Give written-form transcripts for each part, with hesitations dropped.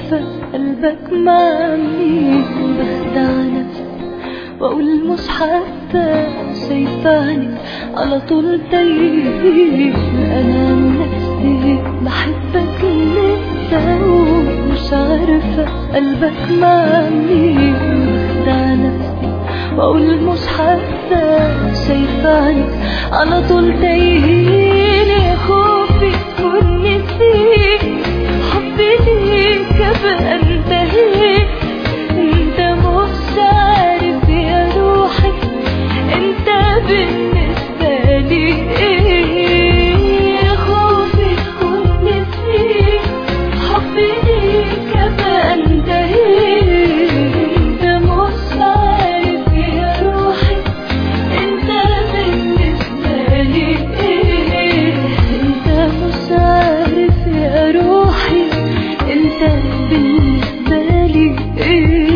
عارفة قلبك مع مين. بخدع نفسي واقول مش حتى شايفاني على طول تايه. انا نفسي بحبك انت ومش عارفة قلبك مع مين. بخدع نفسي واقول مش حتى شايفاني على طول تايه. يا خوفي تكون نسيت حبي ليك ابقى انتهيت. انت مش عارف يا روحي انت بالنسبة لي ايه. يا خوفي تكون نسيت حبي ليك ابقى انتهيت. انت مش عارف يا روحي انت بالنسبة لي ايه. انت مش عارف يا روحي انت بالنسبة لي ايه.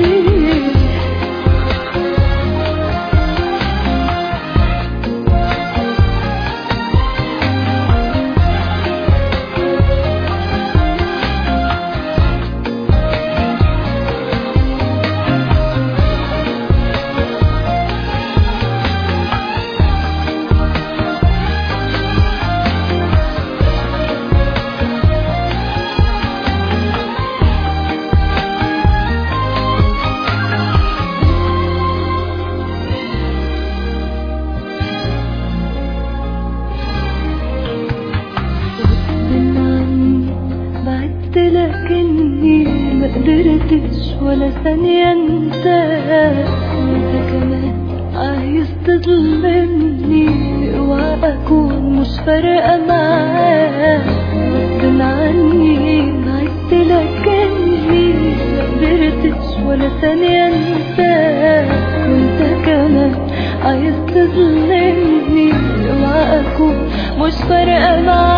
لكني ما قدرتش ولا ثانية انساك. وانت كمان عايز تظلمني اوعى اكون مش فارقة معاك. غصب عني بعدت لكني ما قدرتش ولا ثانية انساك. وانت كمان عايز تظلمني اوعى اكون مش فارقة معاك.